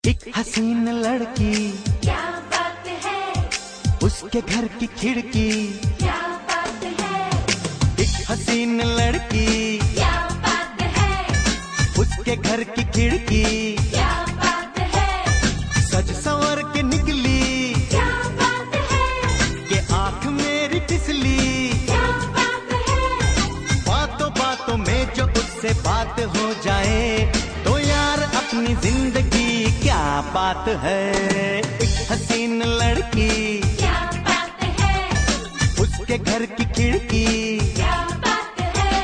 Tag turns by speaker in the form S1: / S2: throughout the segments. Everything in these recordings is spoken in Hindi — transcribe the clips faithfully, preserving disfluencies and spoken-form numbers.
S1: एक हसीन लड़की,
S2: क्या बात है,
S1: उसके घर की खिड़की,
S2: क्या बात है,
S1: एक हसीन लड़की,
S2: क्या बात है,
S1: उसके घर की खिड़की,
S2: क्या बात है,
S1: सज संवर के निकली,
S2: क्या बात है,
S1: के आंख मेरी फिसली,
S2: क्या बात है,
S1: बातों बातों में जो उससे बात हो जाए तो यार अपनी जिंदगी क्या बात है। एक हसीन लड़की,
S2: क्या बात है,
S1: उसके घर की खिड़की,
S2: क्या बात है।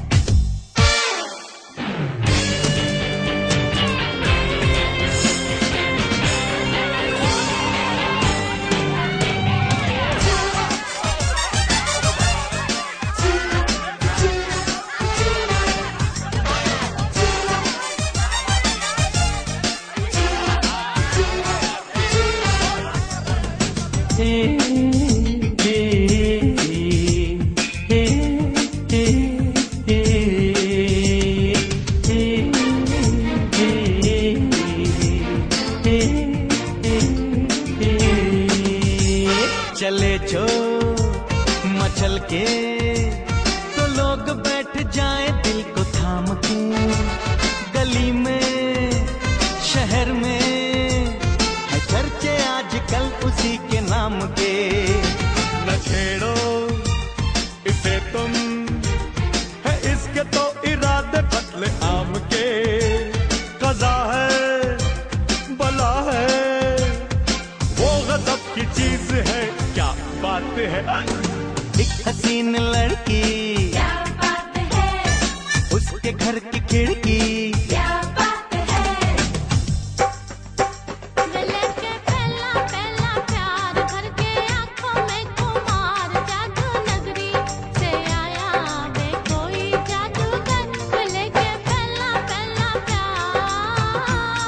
S1: चले जो मचल के तो लोग बैठ जाए दिल को थाम के, गली में शहर में है चर्चे आजकल उसी के नाम के। न छेड़ो इसे तुम, है इसके तो इरादे बदले आम के, कज़ा है बला है वो गज़ब की चीज है, क्या बात है। एक हसीन लड़की,
S2: क्या बात है,
S1: उसके घर की खिड़की,
S2: क्या बात है। गले के पहला पहला प्यार भर के आंखों में खुमार, जादू नगरी से आया वे कोई जादूगर, गले के पहला पहला प्यार।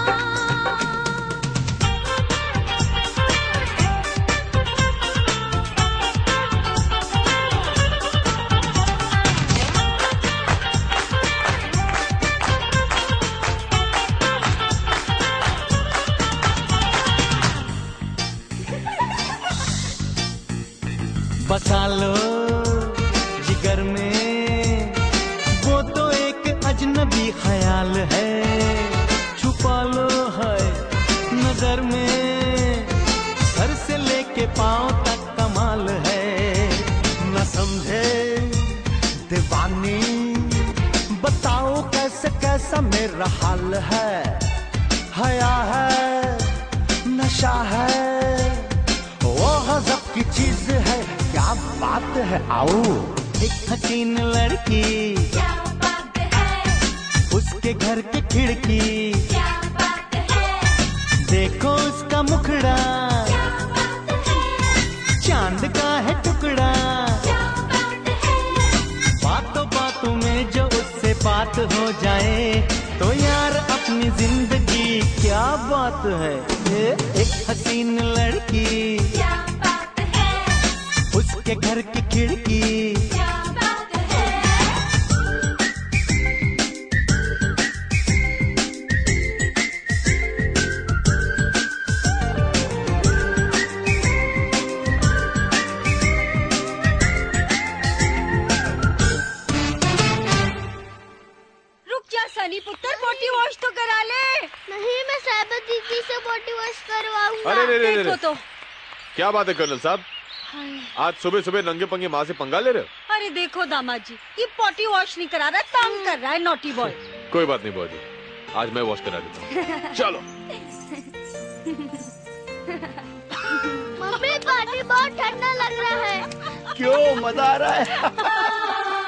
S1: बसा लो जिगर में वो तो एक अजनबी ख्याल है, छुपा लो है नजर में, सर से लेके पांव तक कमाल है। न समझे दीवानी बताओ कैसे कैसा मेरा हाल है, हया है नशा है वो गज़ब की चीज है, क्या बात है। आओ एक हसीन लड़की,
S2: क्या बात है,
S1: उसके घर की खिड़की,
S2: क्या बात है,
S1: देखो उसका मुखड़ा,
S2: क्या बात है,
S1: चांद का है टुकड़ा,
S2: क्या बात है।
S1: बातों बातों में जो उससे बात हो जाए तो यार अपनी जिंदगी क्या बात है। ये एक हसीन लड़की,
S2: क्या बात है,
S1: उसके घर की खिड़की,
S2: क्या बात है।
S3: रुक जा सनी पुत्र, बॉडी वॉश तो करा ले।
S4: नहीं, मैं साहिबा दीदी से बॉडी वॉश करवाऊंगा।
S5: अरे रे रे रे
S3: देखो
S5: रे।
S3: तो।
S5: क्या बात है कर्नल साहब, आज सुबह सुबह नंगे पंगे माँ से पंगा ले रहे हो?
S3: अरे देखो दामाद जी, ये पॉटी वॉश नहीं करा रहा, तंग कर रहा है नॉटी बॉय।
S5: कोई बात नहीं बुआ जी, आज मैं वॉश करा देता हूँ। चलो।
S4: मम्मी, पानी बहुत ठंडा लग रहा है।
S1: क्यों मजा आ रहा है।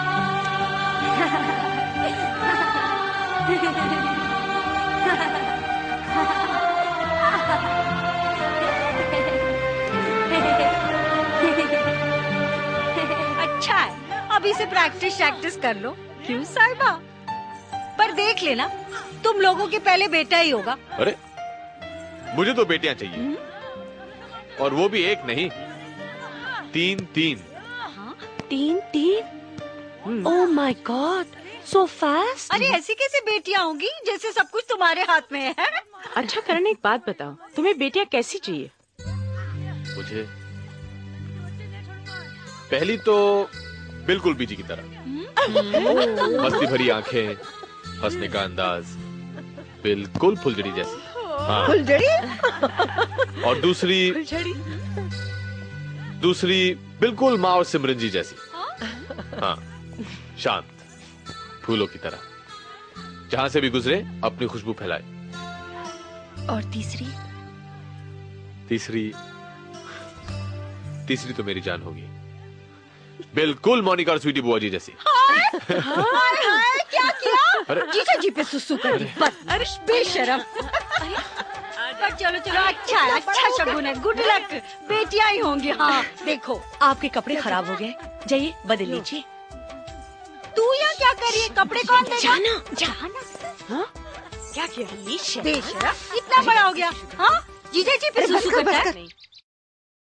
S3: अच्छा है, अभी से प्रैक्टिस प्रैक्टिस कर लो। क्यों साहिबा? पर देख लेना, तुम लोगों के पहले बेटा ही होगा।
S5: अरे मुझे तो बेटियां चाहिए, और वो भी एक नहीं, तीन तीन।
S6: तीन तीन? Oh my God, So fast?
S3: अरे ऐसी कैसे बेटियां होंगी जैसे सब कुछ तुम्हारे हाथ में है?
S6: अच्छा करण, एक बात बताओ, तुम्हें बेटियां कैसी चाहिए?
S5: मुझे पहली तो बिल्कुल बीजी की तरह, मस्ती भरी आंखें, हंसने का अंदाज, बिल्कुल फुलझड़ी जैसी। हाँ।
S3: फुलझड़ी?
S5: और दूसरी दूसरी बिल्कुल माँ और सिमरन जी जैसी। हाँ, शांत, फूलों की तरह, जहां से भी गुजरे अपनी खुशबू फैलाए।
S3: और तीसरी?
S5: तीसरी तीसरी तो मेरी जान होगी, बिल्कुल मोनिका और स्वीटी बुआ जी जैसी।
S3: हाय हाय, क्या किया? जीजा जी पे सुसु कर दी, बस बेशरम। पर चलो चलो, अच्छा है, अच्छा शगुन है, गुड लक, बेटियां ही होंगी। हाँ देखो,
S6: आपके कपड़े खराब हो गए, जाइए बदल लीजिए।
S3: तू यहाँ क्या कर रही है? कपड़े कौन देगा?
S6: जाना
S3: जाना।
S6: हाँ? क्या किया?
S3: बेशरम, इतना बड़ा हो गया। हाँ, जीजा जी पे सुसु करता है।